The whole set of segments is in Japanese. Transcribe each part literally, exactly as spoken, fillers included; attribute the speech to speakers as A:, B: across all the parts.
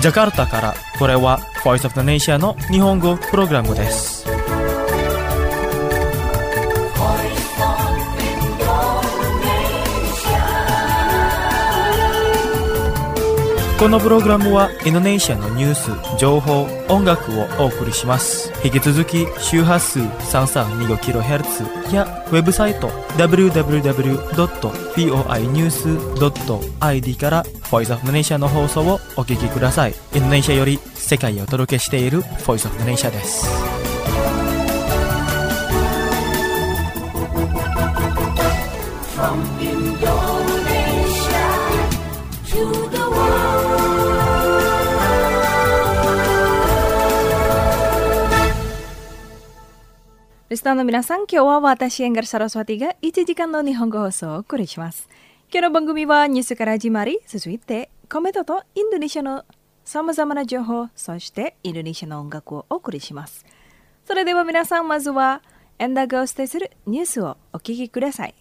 A: ジャカルタからこれは Voice of the Nation の日本語プログラムです。このプログラムはインドネシアのニュース、情報、音楽をお送りします。引き続き周波数 さんさんにごキロヘルツ やウェブサイト ダブリューダブリューダブリュードットボイニュースドットアイディー から Voice of the Nation の放送をお聞きください。インドネシアより世界をお届けしている Voice of the Nation です。From Indonesia to the world.リスナーの皆さん、今日は私エンガルサラスワティがいちじかんの日本語放送をお送りします。今日の番組はニュースから始まり、続いてコメントとインドネシアのさまざまな情報、そしてインドネシアの音楽をお送りします。それでは皆さん、まずはエンダーがお伝えするニュースをお聞きください。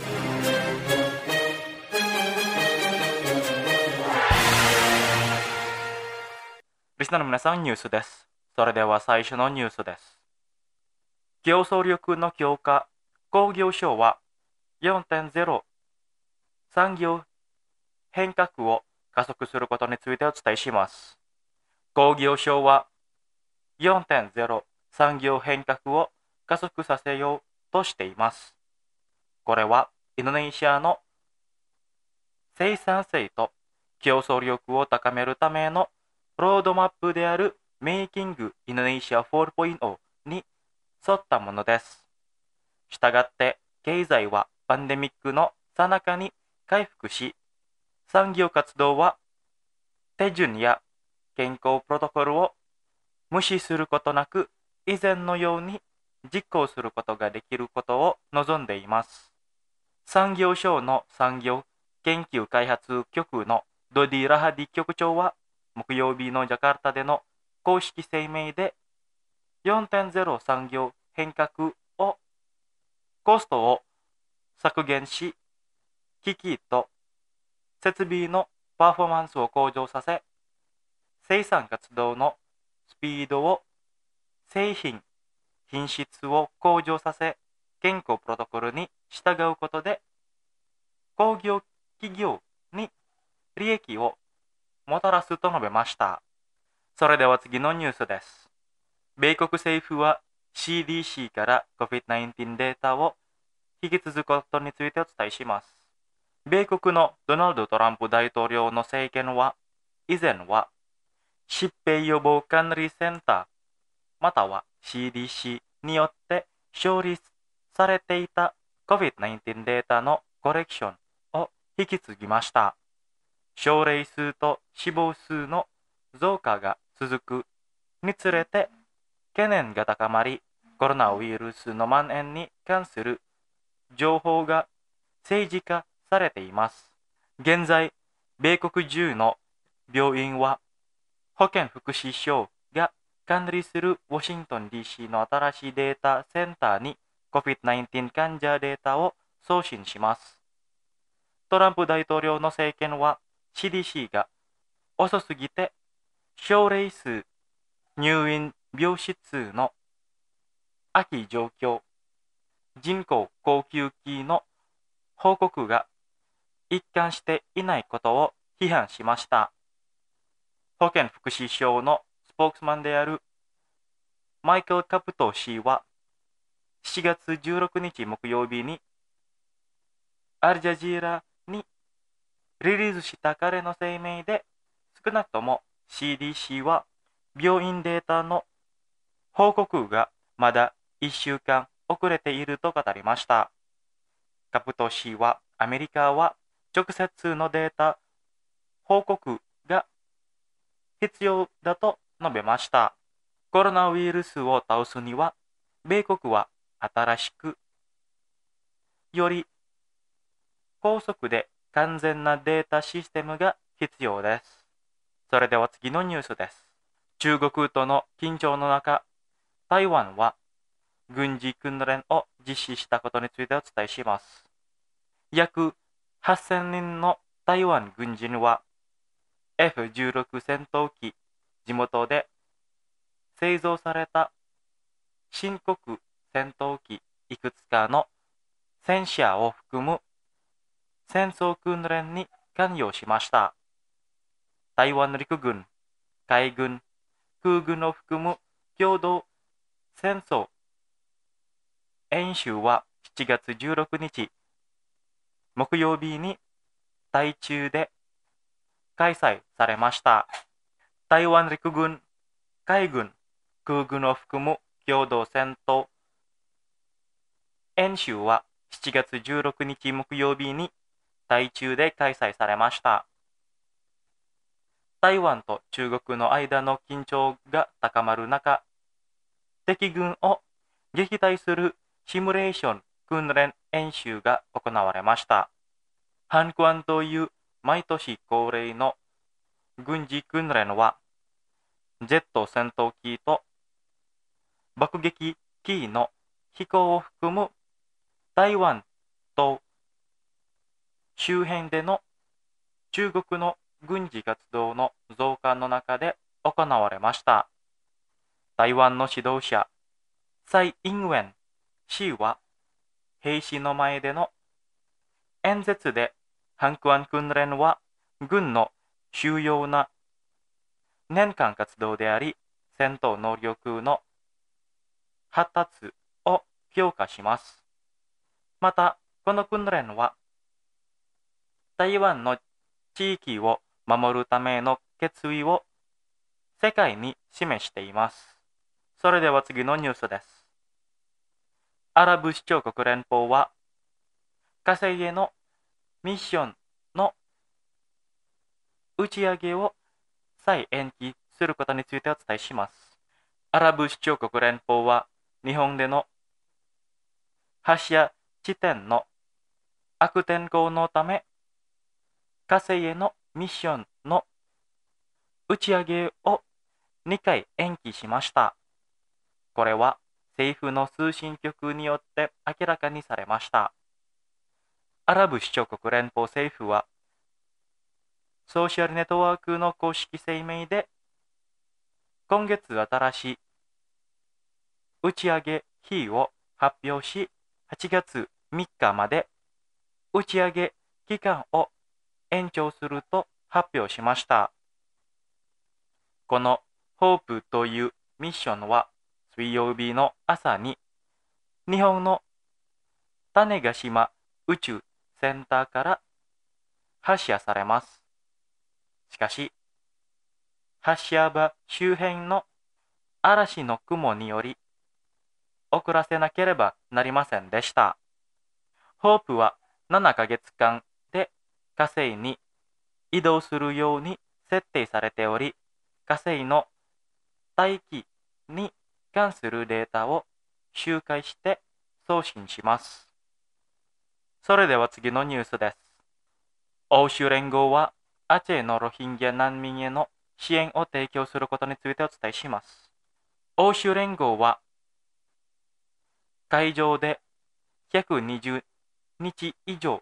B: リスナーの皆さん、ニュースです。それでは最初のニュースです。競争力の強化、工業省は よんてんゼロ 産業変革を加速することについてお伝えします。工業省は よんてんゼロ 産業変革を加速させようとしています。これはインドネシアの生産性と競争力を高めるためのロードマップであるメイキングインドネシア フォーてんゼロ に沿ったものです。したがって経済はパンデミックの最中に回復し、産業活動は手順や健康プロトコルを無視することなく以前のように実行することができることを望んでいます。産業省の産業研究開発局のドディ・ラハディ局長は木曜日のジャカルタでの公式声明で よんてんゼロ 産業変革をコストを削減し、機器と設備のパフォーマンスを向上させ、生産活動のスピードを製品、品質を向上させ、健康プロトコルに従うことで、工業企業に利益をもたらすと述べました。それでは次のニュースです。米国政府は シーディーシー から コビッドナインティーン データを引き継ぐことについてお伝えします。米国のドナルド・トランプ大統領の政権は、以前は疾病予防管理センター、または シーディーシー によって処理されていた コビッドナインティーン データのコレクションを引き継ぎました。症例数と死亡数の増加が続くにつれて懸念が高まり、コロナウイルスの蔓延に関する情報が政治化されています。現在、米国中の病院は保健福祉省が管理するワシントン ディーシー の新しいデータセンターに コビッドナインティーン 患者データを送信します。トランプ大統領の政権は シーディーシー が遅すぎて症例数、入院病室数の空き状況、人工呼吸器の報告が一貫していないことを批判しました。保健福祉省のスポークスマンであるマイケル・カプト氏はしがつじゅうろくにち木曜日にアルジャジーラにリリースした彼の声明で、少なくとも シーディーシー は病院データの報告がまだいっしゅうかん遅れていると語りました。カプト氏はアメリカは直接のデータ報告が必要だと述べました。コロナウイルスを倒すには、米国は新しくより高速で完全なデータシステムが必要です。それでは次のニュースです。中国との緊張の中、台湾は軍事訓練を実施したことについてお伝えします。約はっせんにんの台湾軍人はエフじゅうろく 戦闘機、地元で製造された新国戦闘機いくつかの戦車を含む戦争訓練に関与しました。台湾陸軍、海軍、空軍を含む共同戦争演習はしちがつじゅうろくにち木曜日に台中で開催されました。台湾陸軍、海軍、空軍を含む共同戦闘演習はしちがつじゅうろくにち木曜日に台中で開催されました。台湾と中国の間の緊張が高まる中、敵軍を撃退するシミュレーション訓練演習が行われました。ハンクアンという毎年恒例の軍事訓練は、ジェット戦闘機と爆撃機の飛行を含む台湾と周辺での中国の軍事活動の増加の中で行われました。台湾の指導者、蔡英文氏は兵士の前での演説で、ハンクアン訓練は軍の主要な年間活動であり、戦闘能力の発達を強化します。また、この訓練は台湾の地域を守るための決意を世界に示しています。それでは次のニュースです。アラブ首長国連邦は火星へのミッションの打ち上げを再延期することについてお伝えします。アラブ首長国連邦は日本での発射地点の悪天候のため、火星へのミッションの打ち上げをにかい延期しました。これは政府の通信局によって明らかにされました。アラブ首長国連邦政府は、ソーシャルネットワークの公式声明で、今月新しい打ち上げ日を発表し、はちがつみっかまで打ち上げ期間を延長すると発表しました。このホープというミッションは水曜日の朝に日本の種子島宇宙センターから発射されます。しかし、発射場周辺の嵐の雲により遅らせなければなりませんでした。ホープはななかげつかんで火星に移動するように設定されており、火星の大気に関するデータを周回して送信します。それでは次のニュースです。欧州連合はアチェのロヒンギャ難民への支援を提供することについてお伝えします。欧州連合は海上でひゃくにじゅうにち以上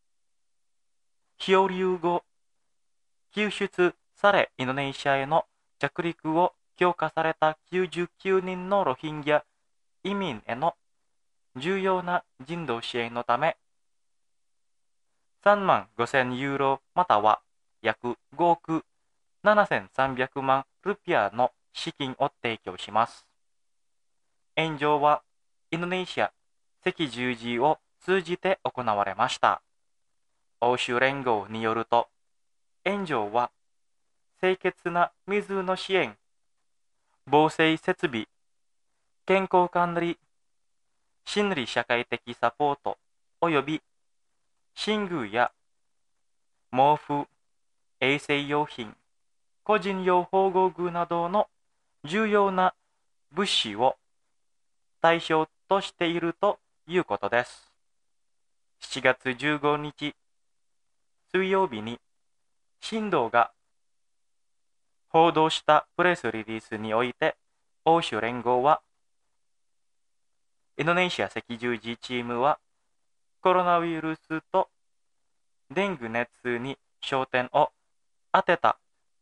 B: 漂流後救出されインドネシアへの着陸を強化されたきゅうじゅうきゅうにんのロヒンギャ移民への重要な人道支援のためさんまんごせんユーロまたは約ごおくななせんさんびゃくまんルピアの資金を提供します。援助はインドネシア赤十字を通じて行われました。欧州連合によると、援助は清潔な水の支援、防水設備、健康管理、心理社会的サポートおよび寝具や毛布、衛生用品、個人用保護具などの重要な物資を対象としているということです。しちがつじゅうごにち水曜日に新道が報道したプレスリリースにおいて、欧州連合はインドネシア赤十字チームはコロナウイルスとデング熱に焦点を当てた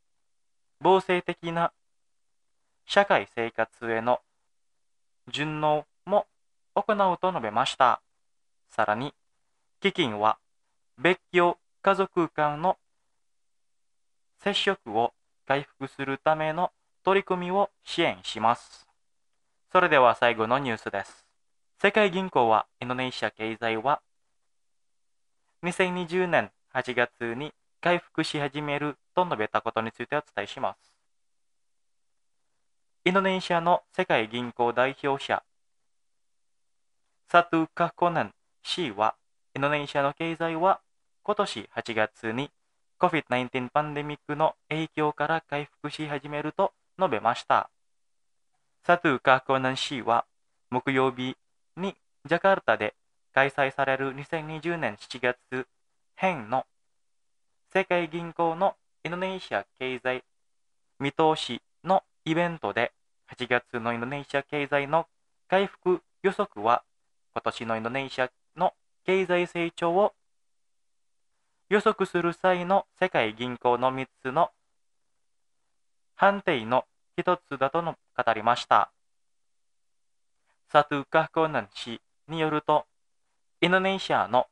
B: 防制的な社会生活への順応も行うと述べました。さらに、基金は別居家族間の接触を回復するための取り組みを支援します。それでは最後のニュースです。世界銀行はインドネシア経済はにせんにじゅうねんはちがつに回復し始めると述べたことについてお伝えします。インドネシアの世界銀行代表者サトゥ・カコナン氏は、インドネシアの経済は今年はちがつに コビッドナインティーン パンデミックの影響から回復し始めると述べました。サトゥ・カコナン氏は木曜日にジャカルタで開催されるにせんにじゅうねんしちがつ編の世界銀行のインドネシア経済見通しのイベントで、はちがつのインドネシア経済の回復予測は今年のインドネシアの経済成長を予測する際の世界銀行のみっつの判定の一つだとの語りました。サトゥ・カコナン氏によると、インドネシアの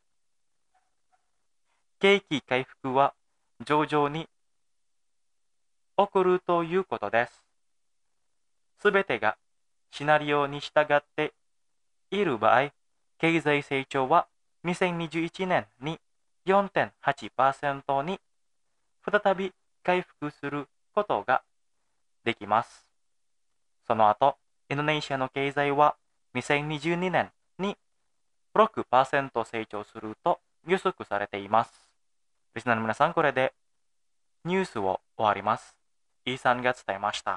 B: 景気回復は徐々に起こるということです。すべてがシナリオに従っている場合、経済成長はにせんにじゅういちねんに よんてんはちパーセント に再び回復することができます。その後、インドネシアの経済はにせんにじゅうにねんに ろくパーセント 成長すると予測されています。リスナーの皆さん、これでニュースを終わります。イーさんが伝えました。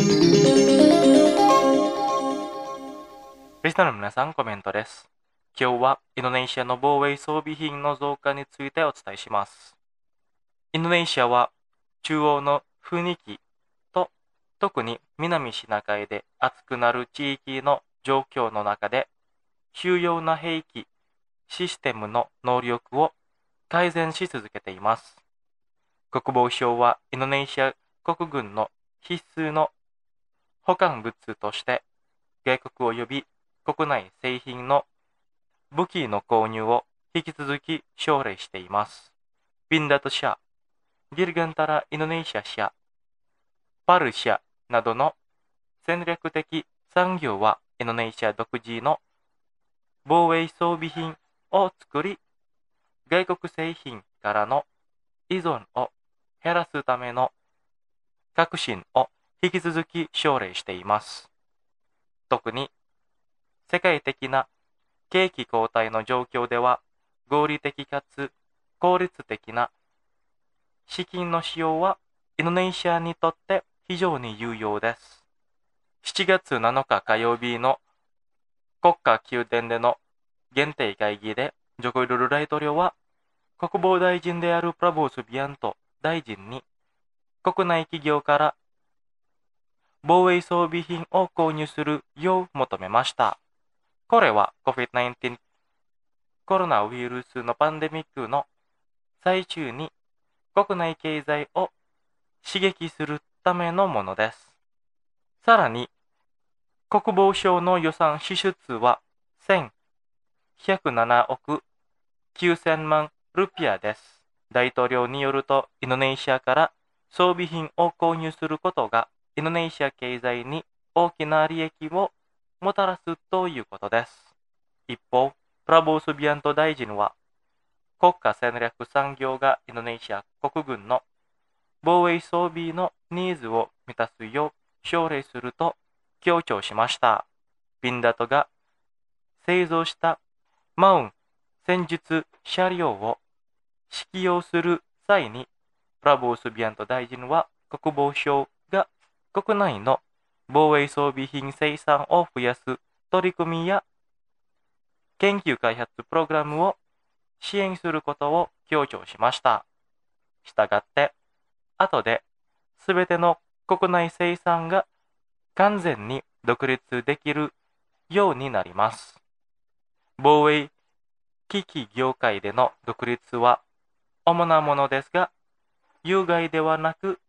B: リスナーの皆さん、コメントです。今日はインドネシアの防衛装備品の増加についてお伝えします。インドネシアは中央の雰囲気と特に南シナ海で熱くなる地域の状況の中で主要な兵器システムの能力を改善し続けています。国防省はインドネシア国軍の必須の保管物として外国及び国内製品の武器の購入を引き続き奨励しています。ビンダト社、ディルガンタラインドネシア社、パル社などの戦略的産業はインドネシア独自の防衛装備品を作り、外国製品からの依存を減らすための革新を引き続き奨励しています。特に世界的な景気後退の状況では合理的かつ効率的な資金の使用はインドネシアにとって非常に有用です。しちがつなのか火曜日の国家宮殿での限定会議でジョコ・ウィドド大統領は国防大臣であるプラボー・スビアント大臣に国内企業から防衛装備品を購入するよう求めました。これは コビッドナインティーン コロナウイルスのパンデミックの最中に国内経済を刺激するためのものです。さらに、国防省の予算支出はせんひゃくななおくきゅうせんまんルピアです。大統領によると、インドネシアから装備品を購入することがインドネシア経済に大きな利益をもたらすということです。一方、プラボー・スビアント大臣は、国家戦略産業がインドネシア国軍の防衛装備のニーズを満たすよう奨励すると強調しました。ビンダトが製造したマウン戦術車両を使用する際に、プラボー・スビアント大臣は国防省が国内の防衛装備品生産を増やす取り組みや研究開発プログラムを支援することを強調しました。したがって、後で全ての国内生産が完全に独立できるようになります。防衛機器業界での独立は主なものですが、有害ではなく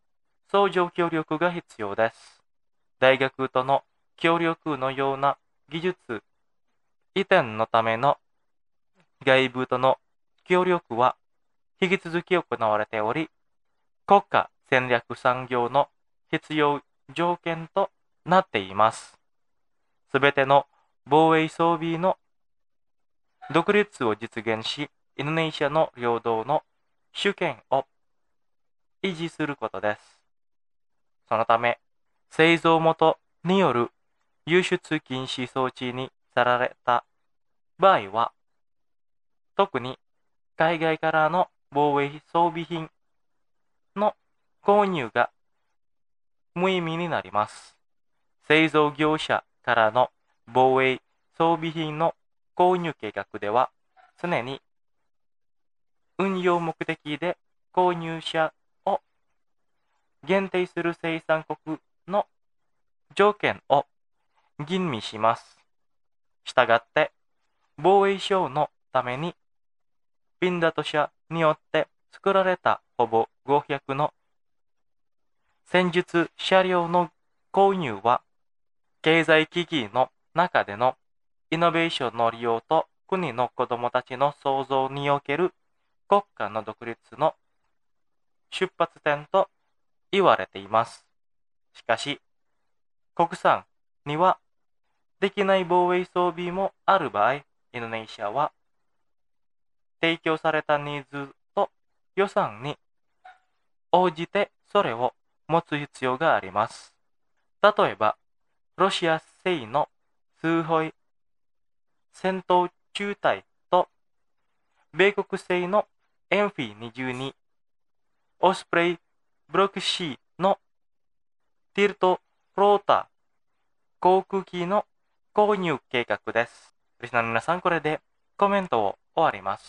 B: 相乗協力が必要です。大学との協力のような技術移転のための外部との協力は引き続き行われており、国家戦略産業の必要条件となっています。すべての防衛装備の独立を実現し、インドネシアの領土の主権を維持することです。そのため、製造元による輸出禁止措置にさられた場合は、特に海外からの防衛装備品の購入が無意味になります。製造業者からの防衛装備品の購入計画では、常に運用目的で購入者を限定する生産国の条件を吟味します。したがって、防衛省のために、ピンダト社によって作られたほぼごひゃくの戦術車両の購入は、経済危機の中でのイノベーションの利用と国の子どもたちの創造における国家の独立の出発点と言われています。しかし、国産にはできない防衛装備もある場合、インドネシアは提供されたニーズと予算に応じてそれを持つ必要があります。例えば、ロシア製のスーホイ戦闘中隊と米国製のエムフィーにじゅうに、オスプレイブロック C のティルトローター航空機の購入計画です。リスナーの皆さん、これでコメントを終わります。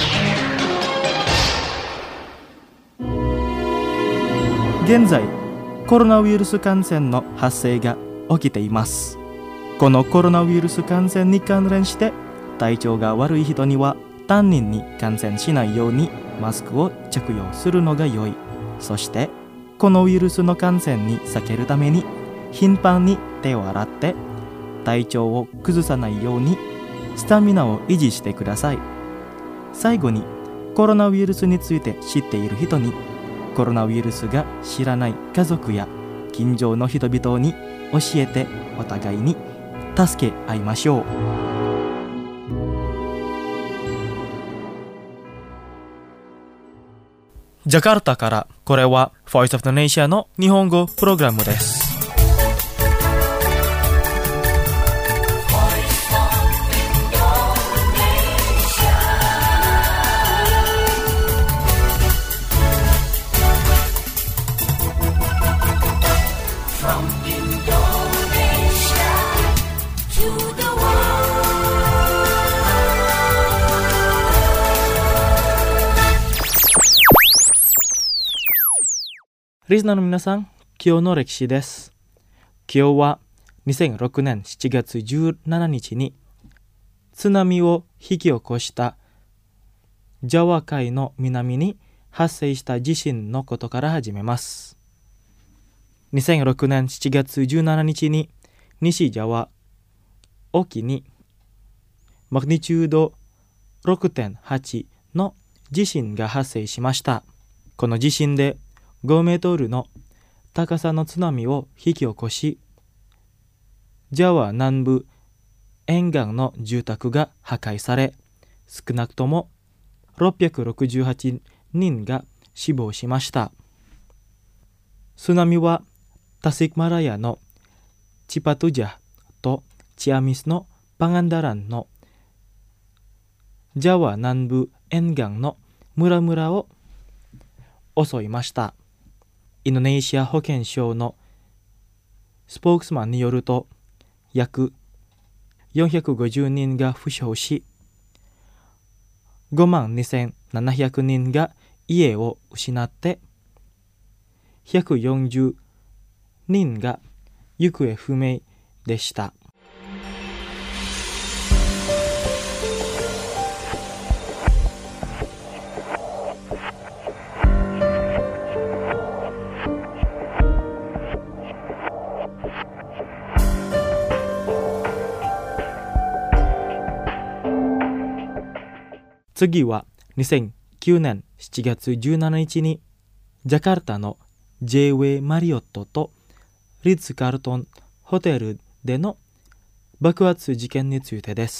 A: 現在、コロナウイルス感染の発生が起きています。このコロナウイルス感染に関連して、体調が悪い人には担任に感染しないようにマスクを着用するのが良い。そして、このウイルスの感染に避けるために頻繁に手を洗って体調を崩さないようにスタミナを維持してください。最後に、コロナウイルスについて知っている人に、コロナウイルスが知らない家族や近所の人々に教えて、お互いに助け合いましょう。ジャカルタから、これは Voice of the Nation の日本語プログラムです。リスナーの皆さん、今日の歴史です。今日はにせんろくねんしちがつじゅうしちにちに津波を引き起こしたジャワ海の南に発生した地震のことから始めます。にせんろくねんしちがつじゅうしちにちに西ジャワ沖にマグニチュード ろくてんはち の地震が発生しました。この地震でごメートルの高さの津波を引き起こし、ジャワ南部沿岸の住宅が破壊され、少なくともろっぴゃくろくじゅうはちにんが死亡しました。津波はタシクマラヤのチパトゥジャとチアミスのパガンダランのジャワ南部沿岸の村々を襲いました。インドネシア保健省のスポークスマンによると、約よんひゃくごじゅうにんが負傷し、ごまんにせんななひゃくにんが家を失って、ひゃくよんじゅうにんが行方不明でした。 次はにせんきゅうねんしちがつじゅうしちにちにジャカルタの ジェイウェイ マリオットとリッツ・カールトンホテルでの爆発事件についてです。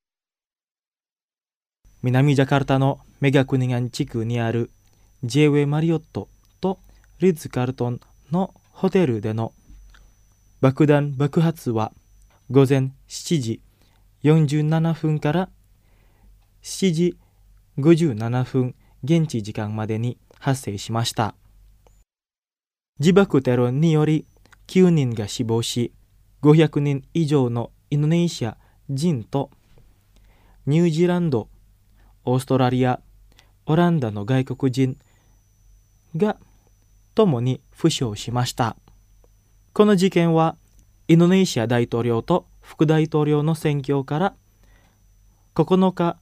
A: 南ジャカルタのメガクニガン地区にある ジェイウェイ マリオットとリッツ・カールトンのホテルでの爆弾爆発はごぜんしちじよんじゅうななふんからしちじごじゅうななふん現地時間までに発生しました。自爆テロによりきゅうにんが死亡し、ごひゃくにん以上のインドネシア人とニュージーランド、オーストラリア、オランダの外国人が共に負傷しました。この事件はインドネシア大統領と副大統領の選挙からここのか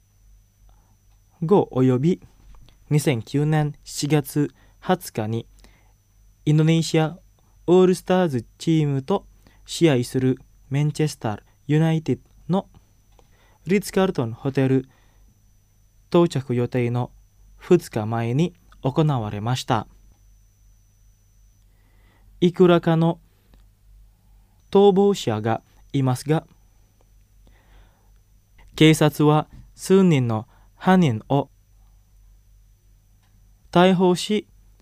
A: ごおよびにせんきゅうねんしちがつはつかにインドネシアオールスターズチームと試合するマンチェスターユナイテッドのリッツ・カールトンホテル到着予定のふつかまえに行われました。いくらかの逃亡者がいますが、警察は数人の犯人を逮捕し、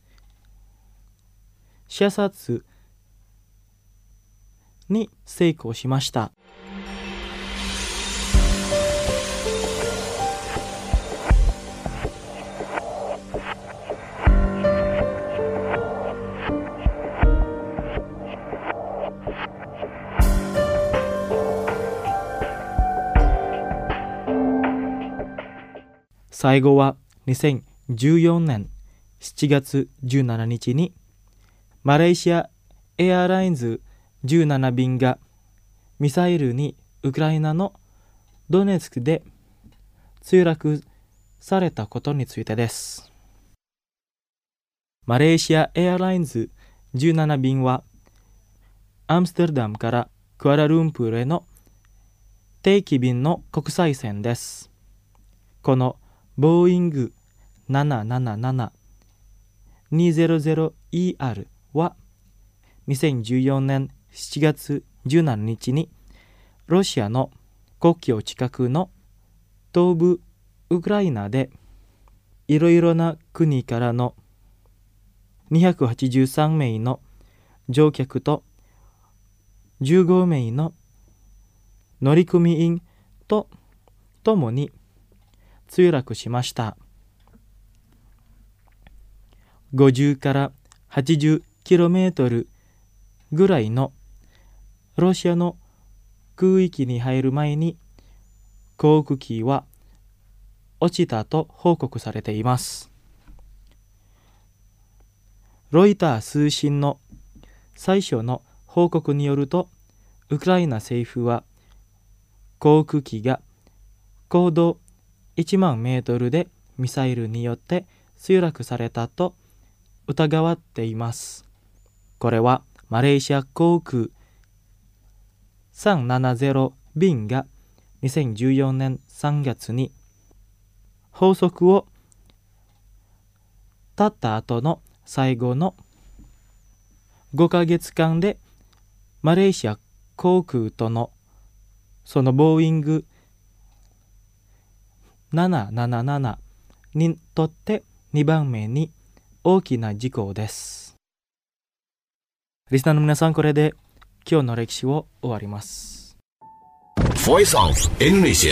A: 射殺に成功しました。最後はにせんじゅうよねんしちがつじゅうしちにちにマレーシアエアラインズじゅうななびんがミサイルにウクライナのドネツクで墜落されたことについてです。マレーシアエアラインズじゅうななびんはアムステルダムからクアラルンプールへの定期便の国際線です。このボーイング ななななななにひゃくイーアール はにせんじゅうよねんしちがつじゅうしちにちにロシアの国境近くの東部ウクライナでいろいろな国からのにひゃくはちじゅうさんめいの乗客とじゅうごめいの乗組員と共に墜落しました。ごじゅうからはちじゅうキロメートルぐらいのロシアの空域に入る前に航空機は落ちたと報告されています。ロイター通信の最初の報告によると、ウクライナ政府は航空機が高度いちまんメートルでミサイルによって墜落されたと疑わっています。これはマレーシア航空さんびゃくななじゅうびんがにせんじゅうよねんさんがつに法則を立った後の最後のごかげつかんでマレーシア航空とのそのボーイングななななななにとってにばんめに大きな事故です。リスナーの皆さん、これで今日の歴史を終わります。
C: Voice of Indonesia。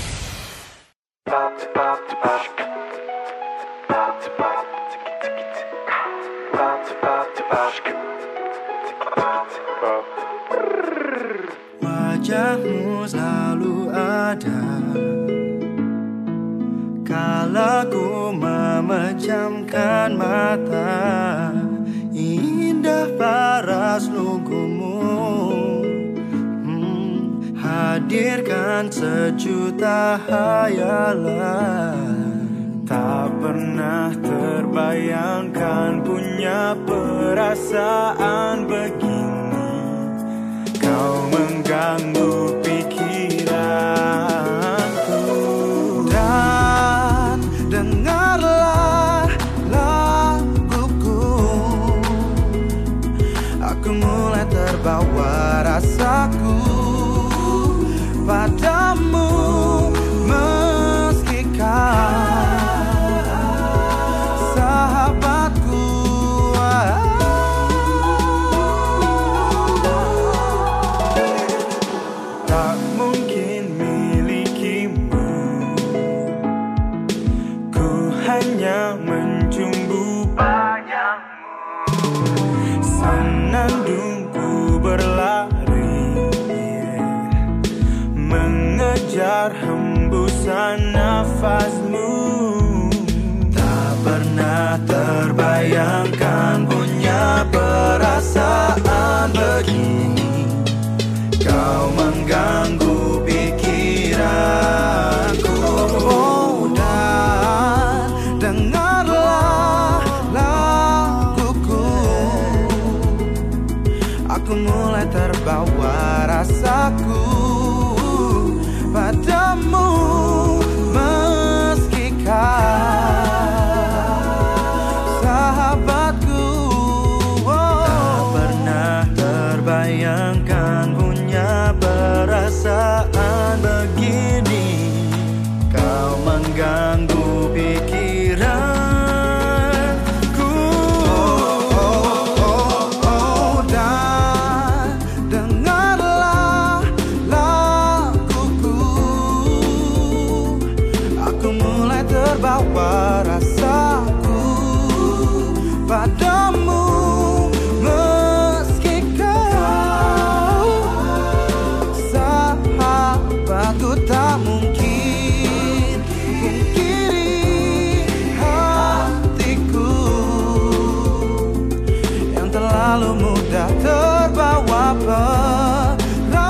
D: Wajahmu selalu ada kala ku memejamkan mata, indah paras lugumu, hmm, hadirkan sejuta hayalan. Tak pernah terbayangkan punya perasaan begini, kau mengganggu pikiranku. Dan mengejar hembusan nafasmu. Tak pernah terbayangkan punya perasaan begini. Kau mengganggu pikiranku. Oh, dan dengarlah laguku. Aku mulai terbawa rasaku padamu, meski kau sahabatku. Oh. Tak pernah terbayangkan punya perasaan begini. Kau mengganggu pikiranku. Oh, oh, oh, oh, dan dengarlah laguku. Aku mulai terbawa rasaku padamu, meski kau sahabatku. Tak mungkin pungkiri hatiku yang terlalu mudah terbawa perasaan.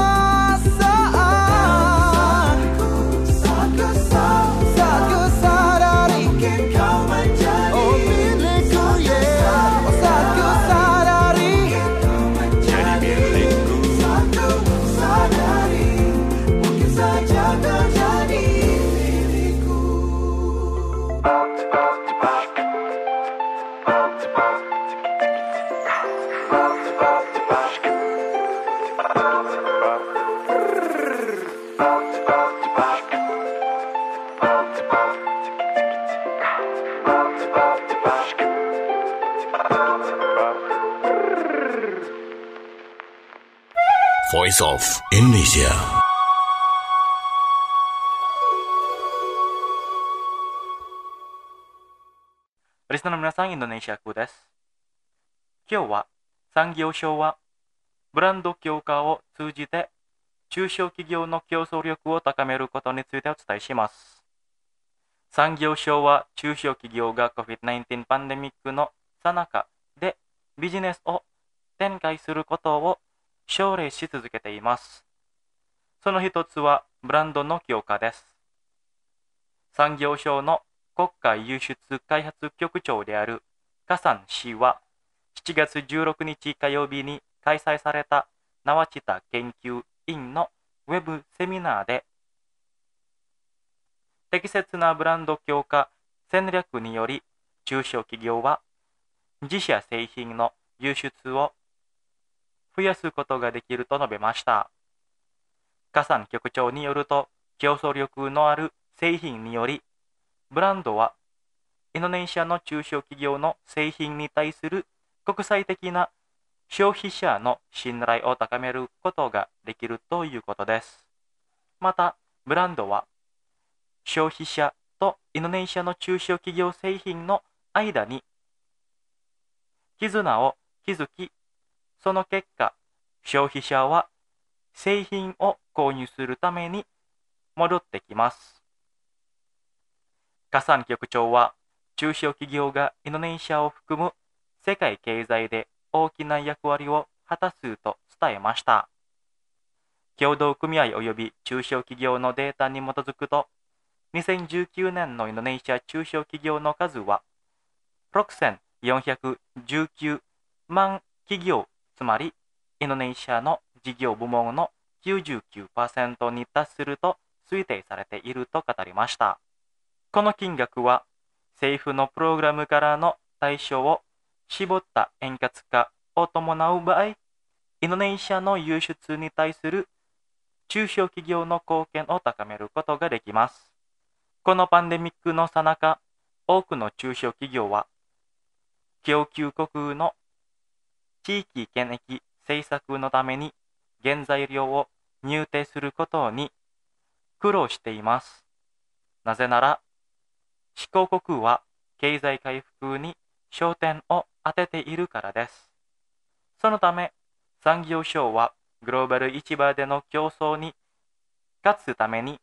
D: Saat ku sadari kau menjadi oh milikku, yeah. Oh, saat ku sadari kau menjadi milikku. Saat ku sadari mungkin saja terjadi diriku.
C: Voice of Indonesia.
B: Listener の皆さん、インドネシア風です。今日は産業省はブランド強化を通じて中小企業の競争力を高めることについてお伝えします。産業省は中小企業が コビッドナインティーン パンデミックの最中でビジネスを展開することを奨励し続けています。その一つはブランドの強化です。産業省の国家輸出開発局長であるカサン氏はしちがつじゅうろくにち火曜日に開催されたナワチタ研究員のウェブセミナーで適切なブランド強化戦略により中小企業は自社製品の輸出を増やすことができると述べました。カサン局長によると、競争力のある製品により、ブランドはインドネシアの中小企業の製品に対する国際的な消費者の信頼を高めることができるということです。また、ブランドは消費者とインドネシアの中小企業製品の間に絆を築き、その結果、消費者は製品を購入するために戻ってきます。カサン局長は、中小企業がインドネシアを含む世界経済で大きな役割を果たすと伝えました。協同組合及び中小企業のデータに基づくと、にせんじゅうきゅうねんのインドネシア中小企業の数は、ろくせんよんひゃくじゅうきゅうまん企業、つまりインドネシアの事業部門の きゅうじゅうきゅうパーセント に達すると推定されていると語りました。この金額は政府のプログラムからの対象を絞った円滑化を伴う場合、インドネシアの輸出に対する中小企業の貢献を高めることができます。このパンデミックの最中、多くの中小企業は供給国の地域権益政策のために原材料を入手することに苦労しています。なぜなら、施行国は経済回復に焦点を当てているからです。そのため、産業省はグローバル市場での競争に勝つために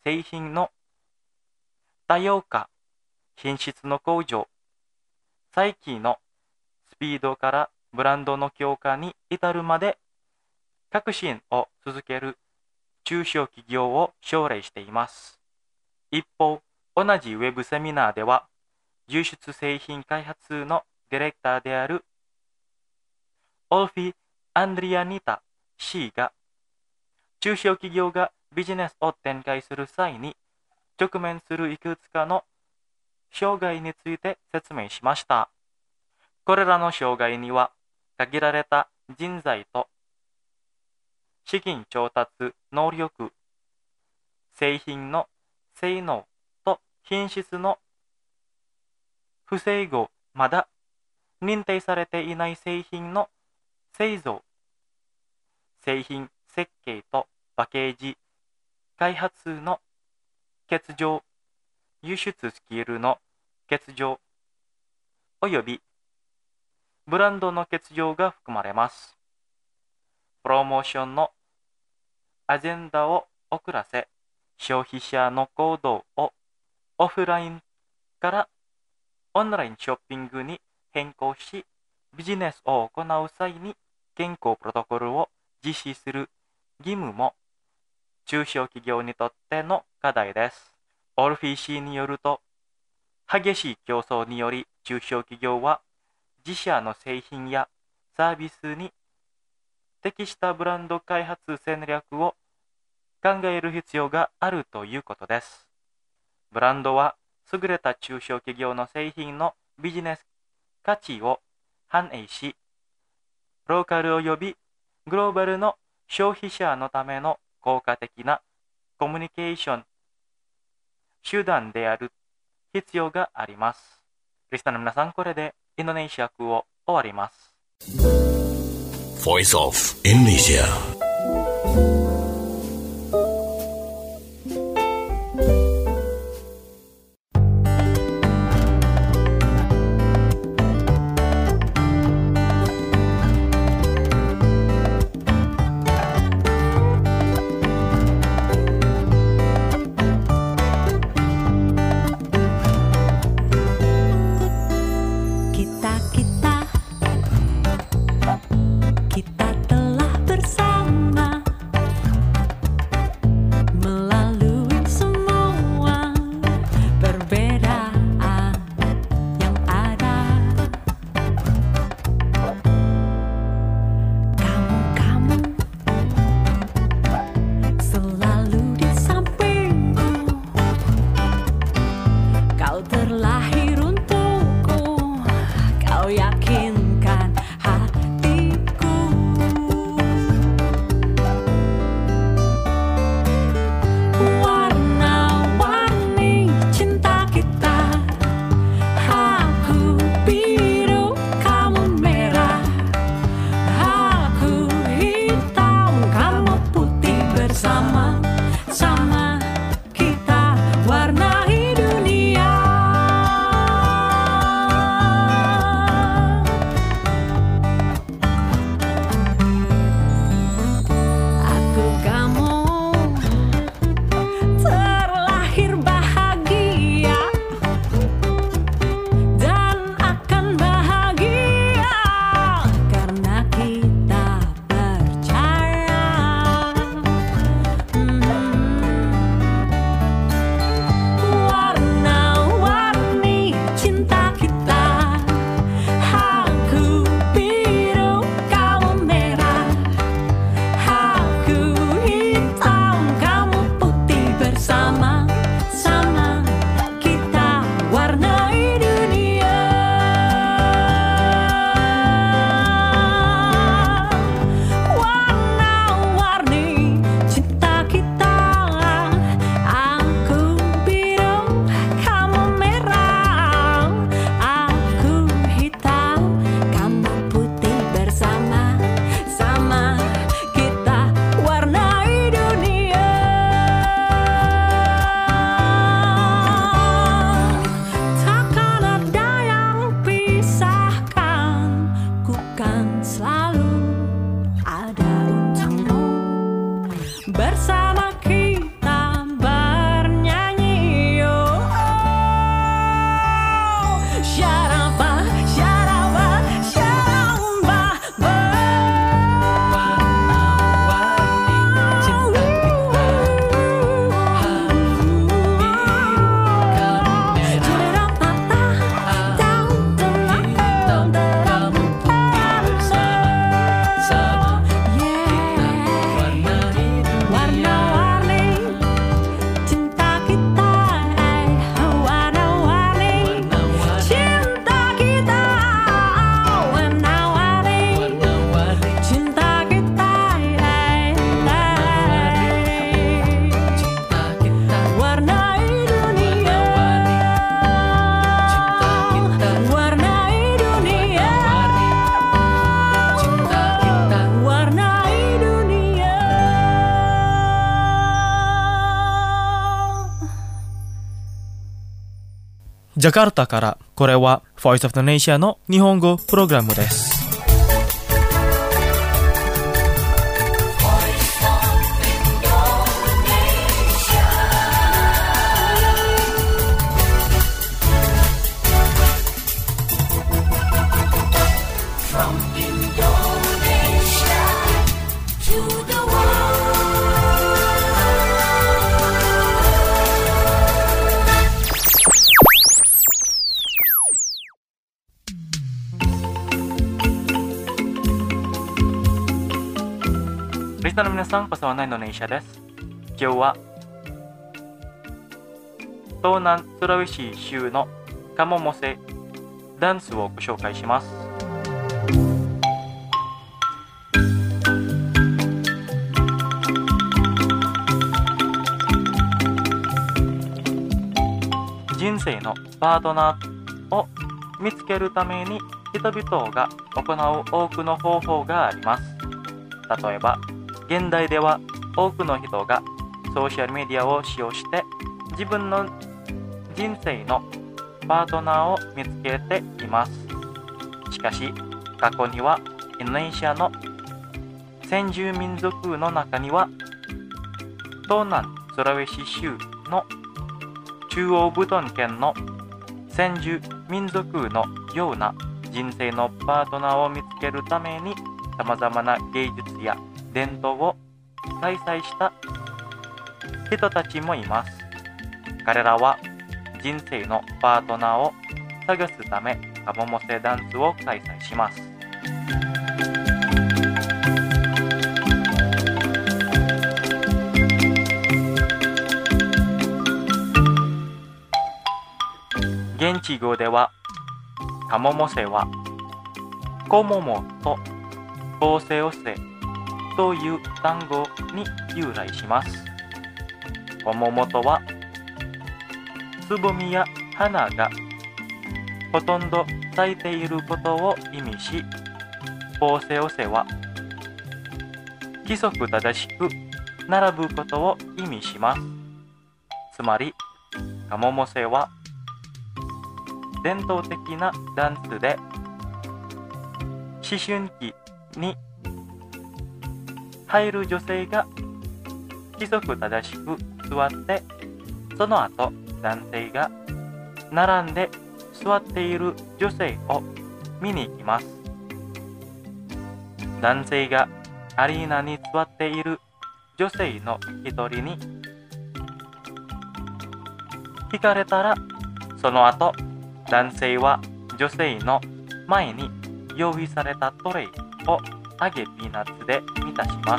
B: 製品の多様化、品質の向上、再起のスピードからブランドの強化に至るまで革新を続ける中小企業を奨励しています。一方、同じウェブセミナーでは、輸出製品開発のディレクターであるオルフィ・アンドリアニタ氏が、中小企業がビジネスを展開する際に直面するいくつかの障害について説明しました。これらの障害には、限られた人材と資金調達能力、製品の性能と品質の不整合、まだ認定されていない製品の製造、製品設計とパッケージ、開発の欠如、輸出スキルの欠如、およびブランドの欠如が含まれます。プロモーションのアジェンダを遅らせ、消費者の行動をオフラインからオンラインショッピングに変更し、ビジネスを行う際に健康プロトコルを実施する義務も中小企業にとっての課題です。オルフィー氏によると、激しい競争により中小企業は自社の製品やサービスに適したブランド開発戦略を考える必要があるということです。ブランドは優れた中小企業の製品のビジネス価値を反映し、ローカル及びグローバルの消費者のための効果的なコミュニケーション手段である必要があります。リスナーの皆さん、これでインドネシア語を終わります。
C: Voice of Indonesia.
E: Kita telah bersama
A: ジャカルタから、これは Voice of the Nation の日本語プログラムです。
B: リスナーの皆さん、こそはインドネシアです。今日は東南スラウェシ州のカモモセダンスをご紹介します。人生のパートナーを見つけるために人々が行う多くの方法があります。例えば、現代では多くの人がソーシャルメディアを使用して自分の人生のパートナーを見つけています。しかし、過去にはインドネシアの先住民族の中には東南スラウェシ州の中央ブトン県の先住民族のような人生のパートナーを見つけるために様々な芸術や伝統を開催した人たちもいます。彼らは人生のパートナーを探すためカモモセダンスを開催します。現地語ではカモモセはコモモとオセオセという単語に由来します。コモモとはつぼみや花がほとんど咲いていることを意味し、オセオセは規則正しく並ぶことを意味します。つまり、カモモセは伝統的なダンスで思春期に入る女性が規則正しく座って、その後男性が並んで座っている女性を見に行きます。男性がアリーナに座っている女性の一人に聞かれたら、その後男性は女性の前に用意されたトレイを揚げピーナッツで満たします。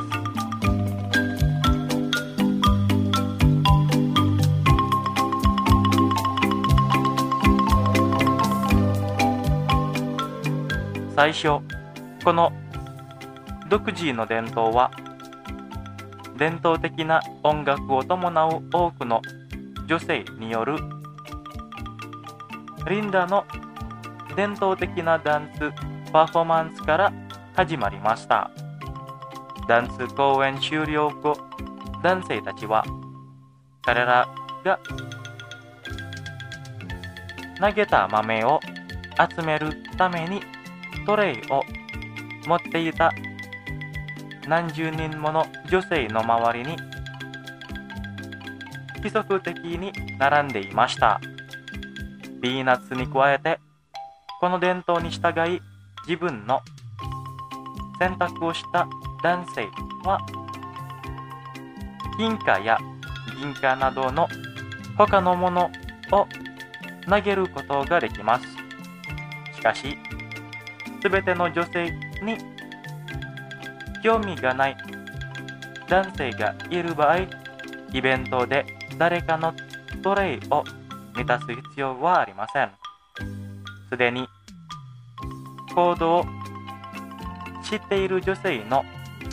B: 最初、この独自の伝統は伝統的な音楽を伴う多くの女性によるリンダの伝統的なダンスパフォーマンスから始まりました。ダンス公演終了後、男性たちは彼らが投げた豆を集めるためにトレイを持っていた何十人もの女性の周りに規則的に並んでいました。ピーナッツに加えて、この伝統に従い自分の選択をした男性は金貨や銀貨などの他のものを投げることができます。しかし、すべての女性に興味がない男性がいる場合、イベントで誰かのトレイを満たす必要はありません。すでに行動を知っている女性の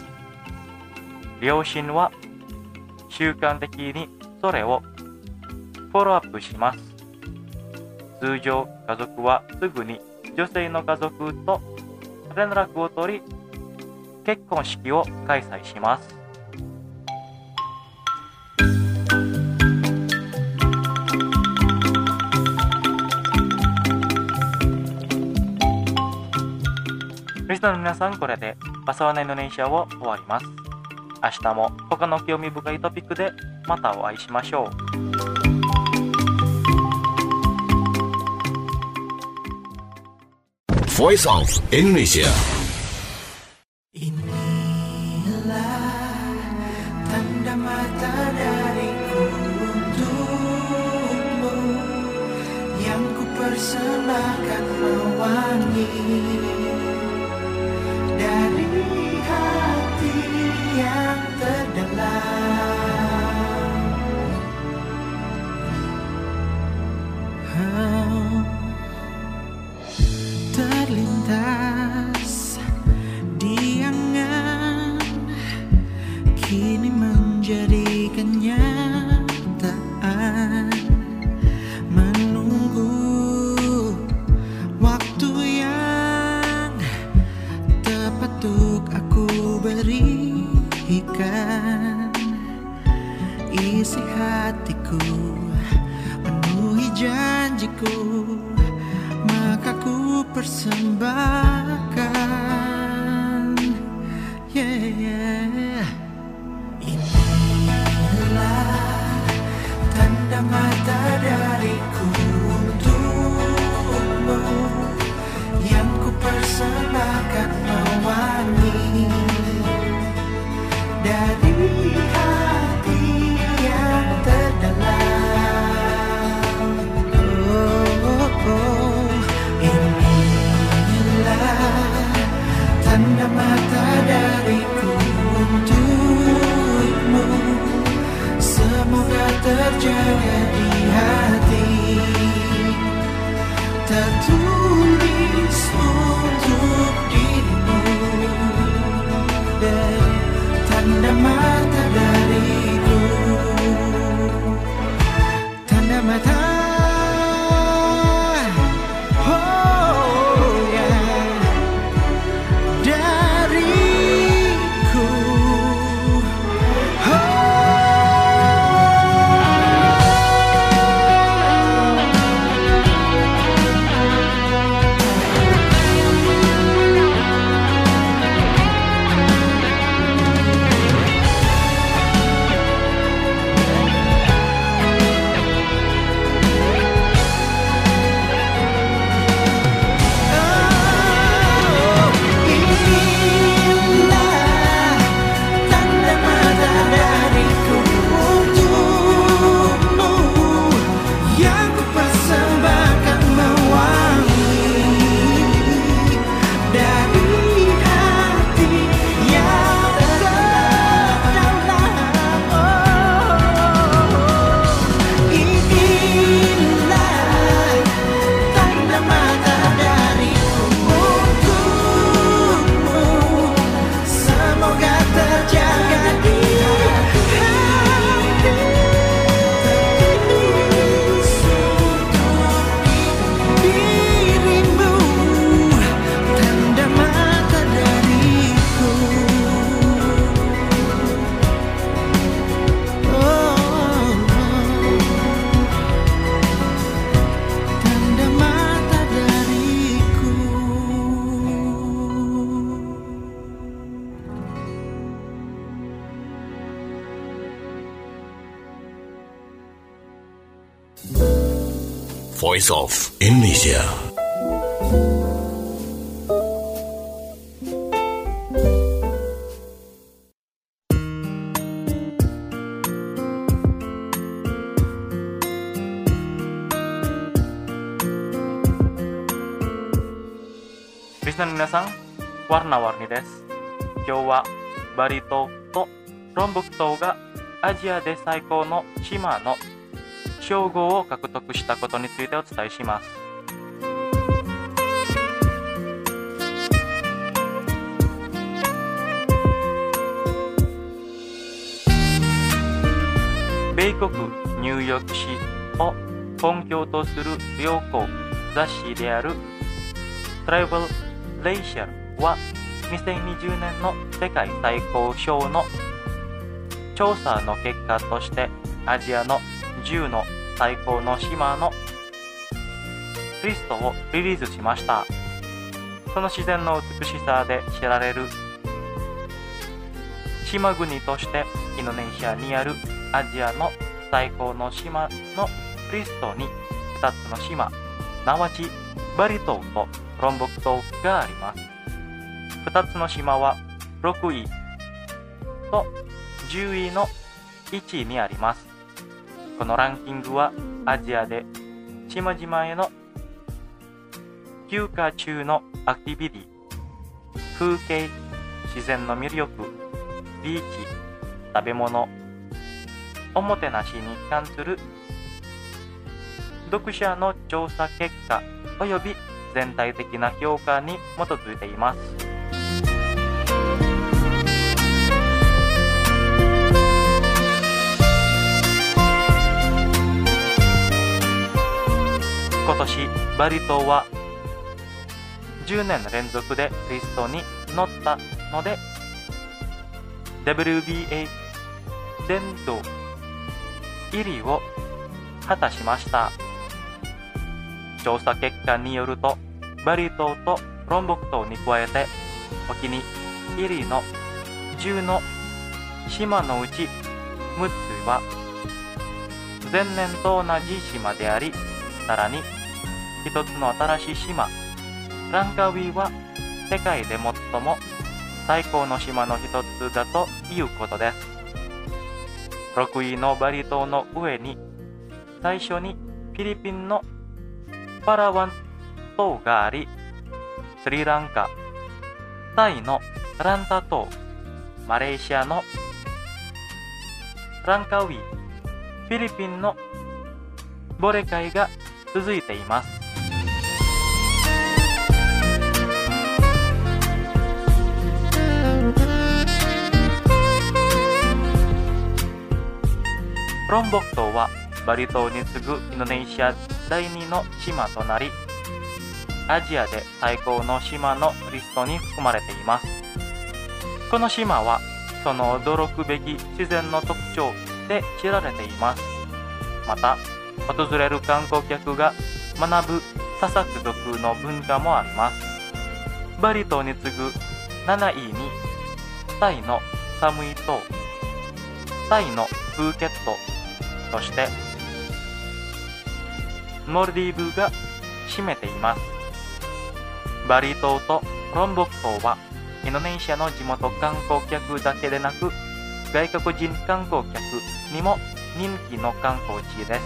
B: 両親は習慣的にそれをフォローアップします。通常、家族はすぐに女性の家族と連絡を取り、結婚式を開催します。 リスナーの皆さん、これでパサワナインドネシアを終わります。明日も他の興味深いトピックでまたお会いしましょう。
C: Voice of Indonesia.
D: Inilah tanda mata dariku untukmu, yang ku persembahkan mewangi dari hati yang terdalam. Oh, terlintas di angan, kini menjadi kenyataan. Menunggu waktu yang tepat untuk aku berikan isi hatiku, penuhi janjiku, maka ku persembahkan. Yeah, yeah. Inilah tanda mata dariku untukmu, yang ku persembahkan mewangi dari hati yang terdalam. Oh, oh, oh. Inilah tanda mata dariku untukmu, semoga terjaga di hati, tertulis untuk dirimu. Dan tanda mata dariku, tanda mata. Oh yeah, dariku.
C: Voice of Indonesia.
B: Listener の皆さん、warna-warni desu。今日はバリ島とロンブク島がアジアで最高の島の称号を獲得したことについてお伝えします。米国ニューヨーク市を本拠とする旅行雑誌であるトラベルレイシャルはにせんにじゅうねんの世界最高賞の調査の結果としてアジアのじゅうの最高の島のリストをリリースしました。 その自然の美しさで知られる島国としてインドネシアにあるアジアの最高の島のリストにふたつの島、すなわちバリ島とロンボク島があります。ふたつの島はろくいとじゅういのいちいにあります。このランキングはアジアで島々への休暇中のアクティビティ、風景、自然の魅力、ビーチ、食べ物、おもてなしに関する読者の調査結果および全体的な評価に基づいています。今年バリ島はじゅうねん連続でリストに載ったので ダブリュービーエー 殿堂入りを果たしました。調査結果によるとバリ島とロンボク島に加えてお気に入りのじゅうの島のうちむっつは前年と同じ島であり、さらに一つの新しい島ランカウィは世界で最も最高の島の一つだということです。ろくいのバリ島の上に最初にフィリピンのパラワン島があり、スリランカ、タイのランタ島、マレーシアのランカウィ、フィリピンのボレ海が続いています。ロンボク島はバリ島に次ぐインドネシアだいにの島となり、アジアで最高の島のリストに含まれています。この島はその驚くべき自然の特徴で知られています。また、訪れる観光客が学ぶササク族の文化もあります。バリ島に次ぐなないにタイのサムイ島、タイのプーケット、そしてモルディーブが占めています。バリ島とロンボク島はインドネシアの地元観光客だけでなく外国人観光客にも人気の観光地です。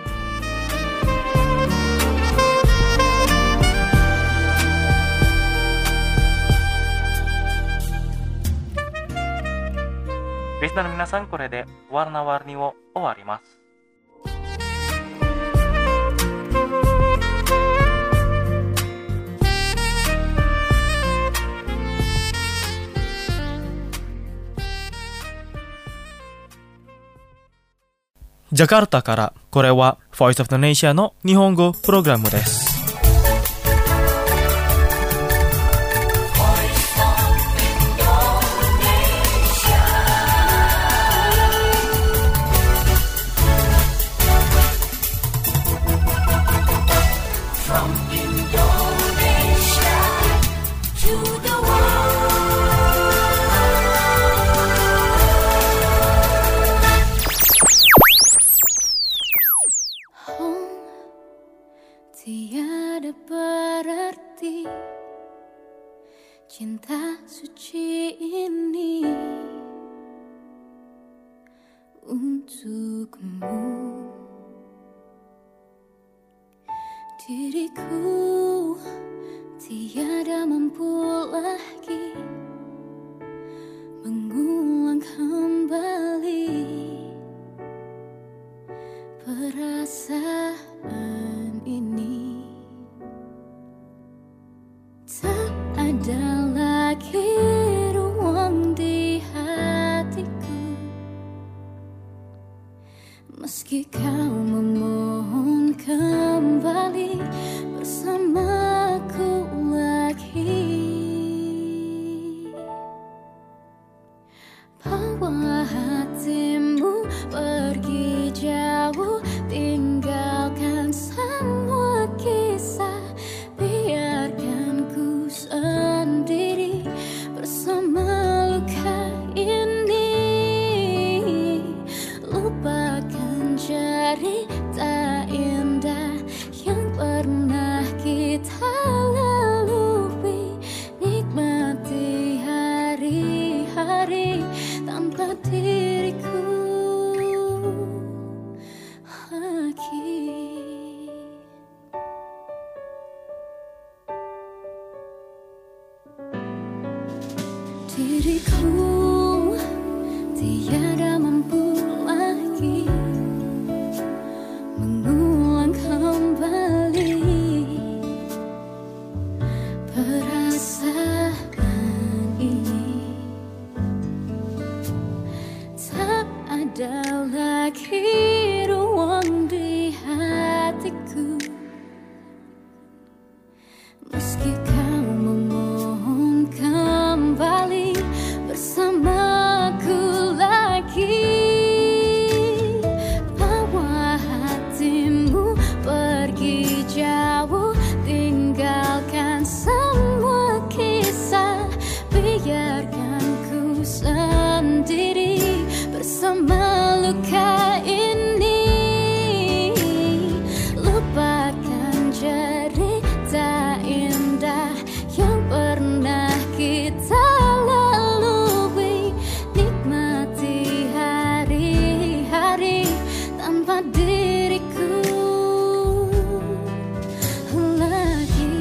B: リスナーの皆さん、これでワルナワルニを終わります。
A: ジャカルタからこれは Voice of Indonesia の日本語プログラムです。
E: Tiada berarti cinta suci ini untukmu. Diriku tiada mampu lagi mengulang kembali perasaan ini. Tak ada lagi ruang di hatiku meski kau memohon kembali bersamaku lagi. Bawa hatimu pergi jauh, tinggalkan semua kisah, biarkan ku diriku tiada mampu lagi mengulang kembali perasaan ini. Tak ada lagi ruang di hatiku meski kau memohon kembali bersamaku lagi. Bawa hatimu pergi jauh, tinggalkan semua kisah, biarkan ku sendiri bersama luka ini. Lupakan cerita indah yang pernah kita lalui, nikmati hari-hari tanpa diriku lagi.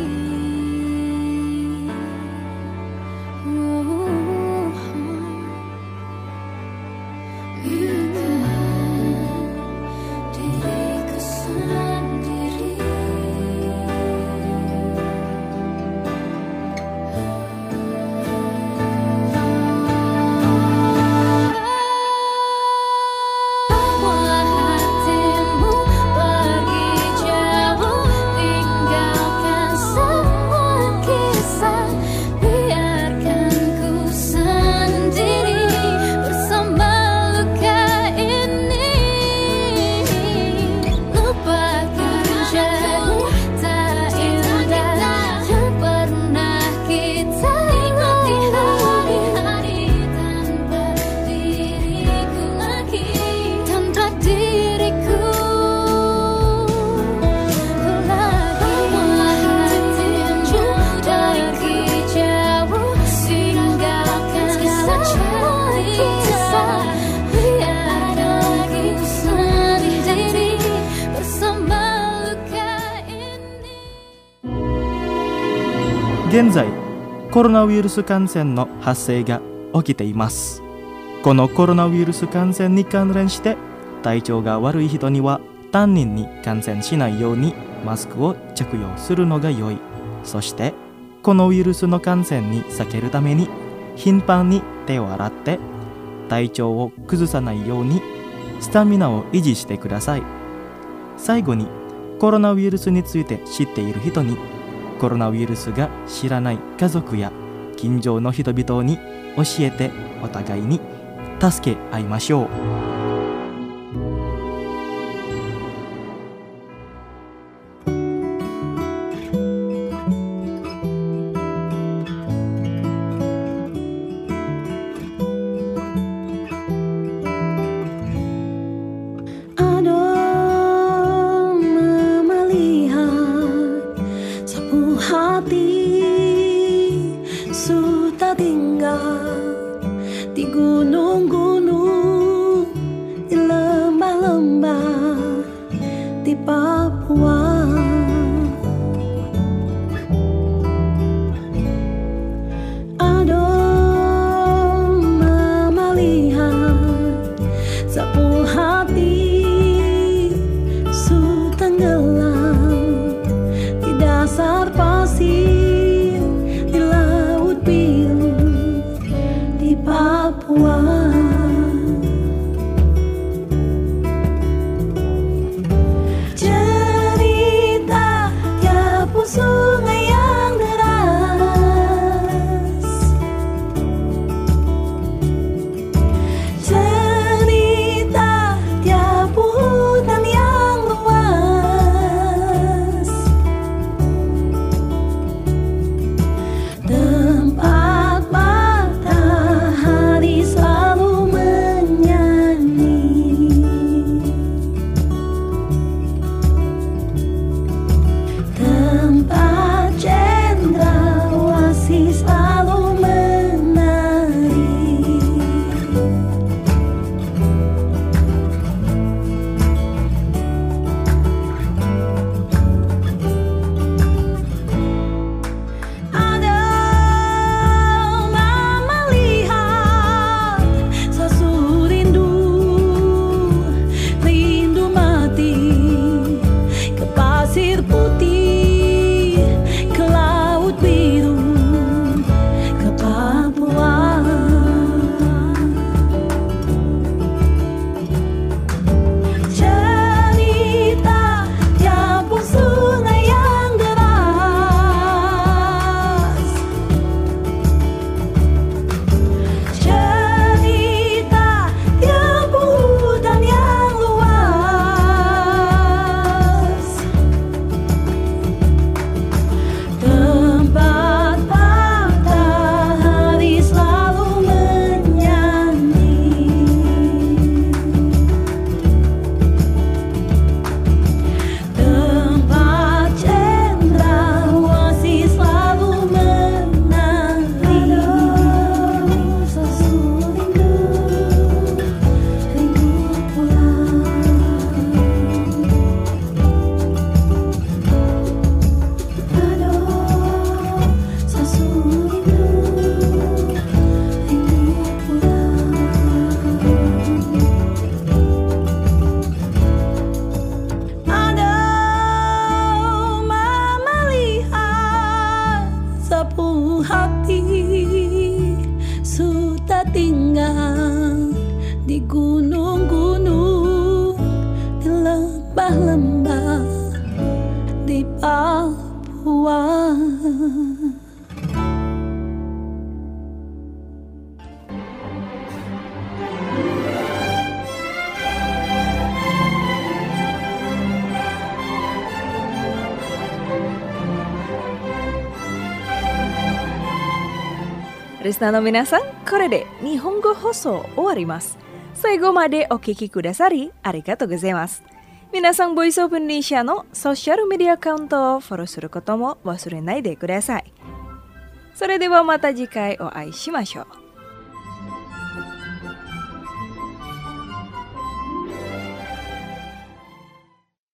E: Oh, diriku sendiri. Bawa hatimu pergi jauh, tinggalkan semua kisah, biarkan ku sendiri bersama luka ini. Lupakan cerita indah yang pernah kita lalui, tanpa diriku lagi, tanpa diriku lagi. Bawa hatimu pergi jauh, tinggalkan semua kisah, biarkan ku sendiri bersama luka ini.
A: 現在コロナウイルス感染の発生が起きています。このコロナウイルス感染に関連して体調が悪い人には他人に感染しないようにマスクを着用するのが良い。そしてこのウイルスの感染に避けるために頻繁に手を洗って体調を崩さないようにスタミナを維持してください。最後にコロナウイルスについて知っている人に、コロナウイルスが知らない家族や近所の人々に教えてお互いに助け合いましょう。
F: Aduh, mama lihat sapu hati sudah tinggal di gunung-gunung, di lembah-lembah di Papua. Aduh, mama lihat sapu hati sudah tenggelam di dasar pasir, di laut biru di Papua. Jadi gunung-gunung, di lembah-lembah di Papua.
G: Risna no minasan, kore de Nihongo Hoso owarimasu. Saigo made o kiki kudasari, arigatou gozaimasu. Minasan Voice of Indonesia no social media accountをフォローすることも忘れないでください。それではまた次回お会いしましょう。